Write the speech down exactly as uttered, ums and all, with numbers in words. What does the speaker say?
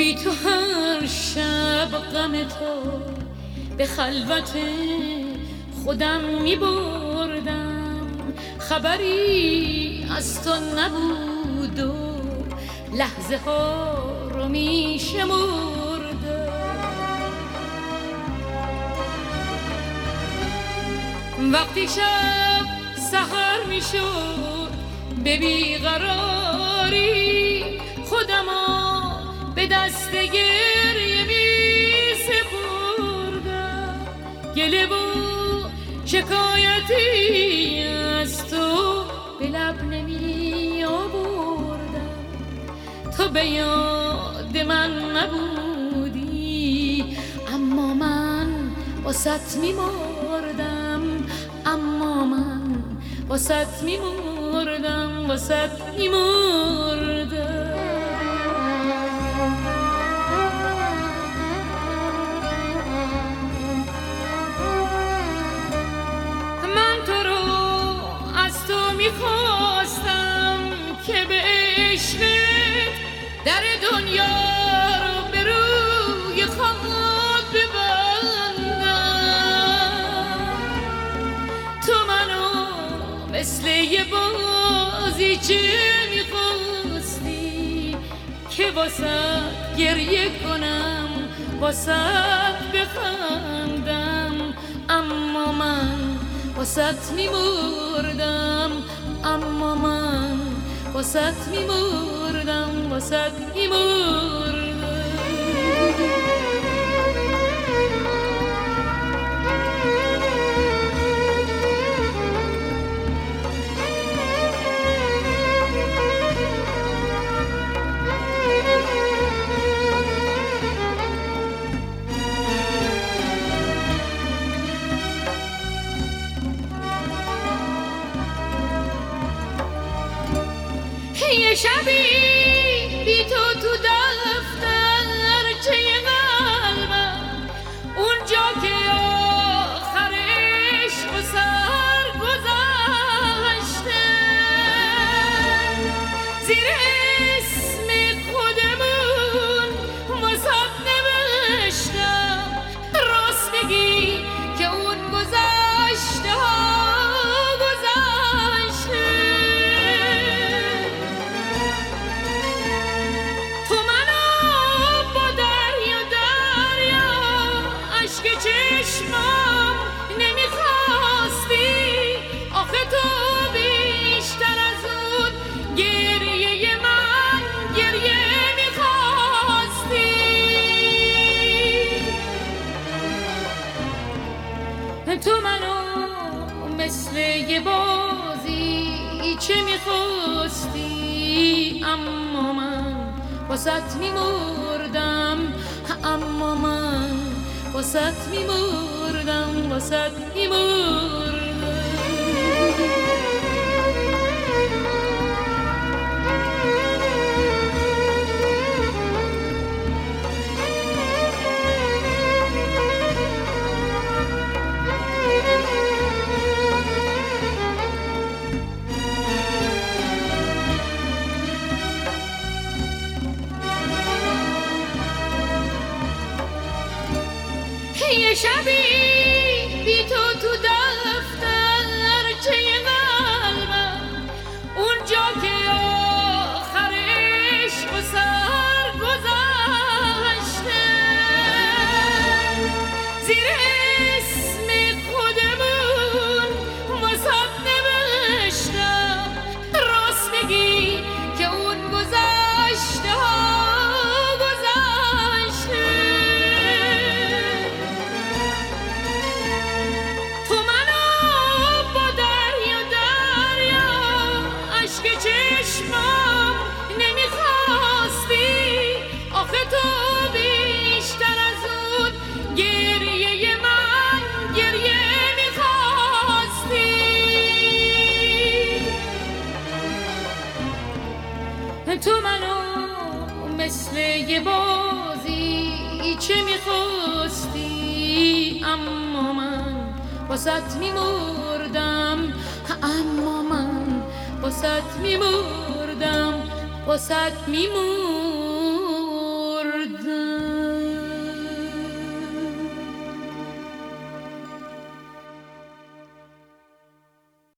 بی تو هر شب غم تو به خلوت خودم می بردم، خبری از تو نبود و لحظه ها رو می شمردم. وقتی شب سحر می شد به بیقراری خودمو به دست گریه می سپردم. گله و شکایتی از تو به لب نمی آوردم. تو به یاد من نبودی اما من واسط می مردم، اما من واسط می مردم، واسط می مردم. میخواستم که به عشقت در دنیا رو به روی خود ببندم. تو منو مثل یه بازیچه میخواستی که واسط گریه کنم، واسط بخندم، اما من واسط میمردم، اما من واسط میمردم، واسط میمردم. یه شبی بی تو تو دفترچه قلبم، اونجا که آخر عشق و سر گذشته، زیر اسم خودمون واسط نوشتم راست بگی که اون گذشته ها چشمم نمیخواستی، آخه تو بیشتر از اون گریه من گریه میخواستی. تو منو مثل یه بازی چه میخواستی، اما من واسط میمردم، اما من واسط میمردم، واسط میمردم. یه شبی بی تو تو دفترچه قلبم، اونجا که آخر عشق و سر گذشته، زیر اسم خودمون واسط نوشتم راست بگی که اون گذشته ها چشمم نمیخواستی، آخه تو بیشتر از اون گریه من گریه میخواستی. تو منو مثل یه بازی چه میخواستی، اما من واسط میمردم، اما من واسط میمردم، واسط میمردم.